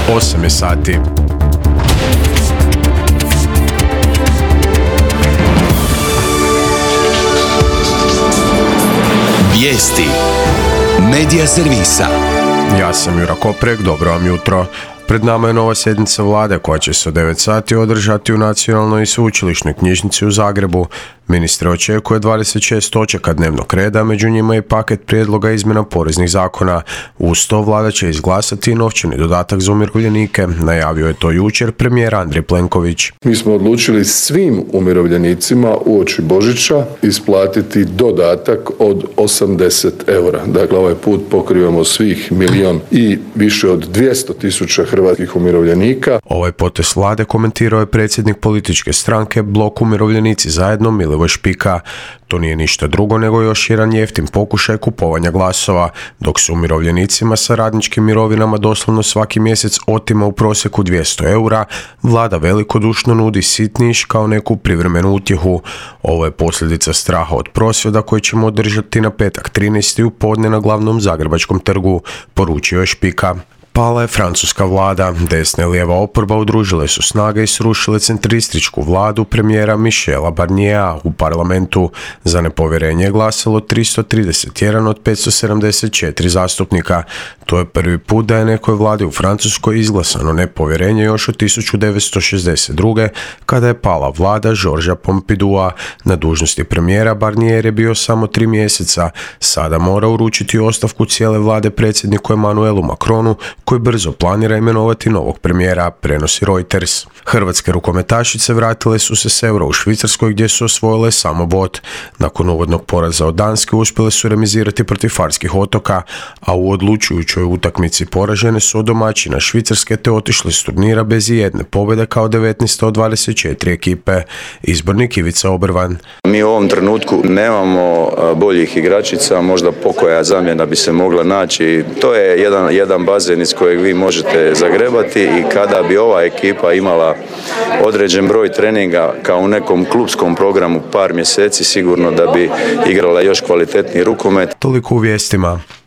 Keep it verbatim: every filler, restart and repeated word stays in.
osam je sati. Vijesti Medija servisa. Ja sam Jura Koprek, dobro vam jutro. Pred nama je nova sjednica vlade koja će se u devet sati održati u Nacionalnoj i sveučilišnoj knjižnici u Zagrebu. Ministre očekuje dvadeset šest točaka dnevnog reda, među njima i paket prijedloga izmjena poreznih zakona. Uz to vlada će izglasati i novčani dodatak za umirovljenike. Najavio je to jučer premijer Andrej Plenković. Mi smo odlučili svim umirovljenicima uoči Božića isplatiti dodatak od osamdeset eura. Dakle, ovaj put pokrivamo svih milijon i više od dvjesto tisuća hrvatskih umirovljenika. Ovaj potez vlade komentirao je predsjednik političke stranke Blok umirovljenici zajedno Milivoj Špika. To nije ništa drugo nego još jedan jeftin pokušaj kupovanja glasova, dok se umirovljenicima sa radničkim mirovinama doslovno svaki mjesec otima u prosjeku dvjesto eura, vlada velikodušno nudi sitniš kao neku privremenu utjehu. Ovo je posljedica straha od prosvjeda koji ćemo održati na petak trinaesti u podne na glavnom zagrebačkom trgu, poručio je Špika. Pala je francuska vlada, desna i lijeva oporba udružile su snage i srušile centrističku vladu premijera Michela Barniera u parlamentu. Za nepovjerenje je glasalo tristo trideset jedan od petsto sedamdeset četiri zastupnika. To je prvi put da je nekoj vladi u Francuskoj izglasano nepovjerenje još od tisuću devetsto šezdeset druge. kada je pala vlada Georgesa Pompidoua. Na dužnosti premijera Barnier je bio samo tri mjeseca. Sada mora uručiti ostavku cijele vlade predsjedniku Emmanuelu Macronu, koji brzo planira imenovati novog premijera, prenosi Reuters. Hrvatske rukometašice vratile su se s Eura u Švicarskoj gdje su osvojile samo bod. Nakon uvodnog poraza od Danske uspjele su remizirati protiv Farskih otoka, a u odlučujućoj utakmici poražene su od domaćina Švicarske te otišle s turnira bez jedne pobjede kao devetnaesta od dvadeset četiri ekipe. Izbornik Ivica Obervan. Mi u ovom trenutku nemamo boljih igračica, možda pokoja zamjena bi se mogla naći. To je jedan, jedan bazen iz kojeg vi možete zagrebati i kada bi ova ekipa imala određen broj treninga kao u nekom klupskom programu par mjeseci, sigurno da bi igrala još kvalitetniji rukomet. Toliko u vijestima.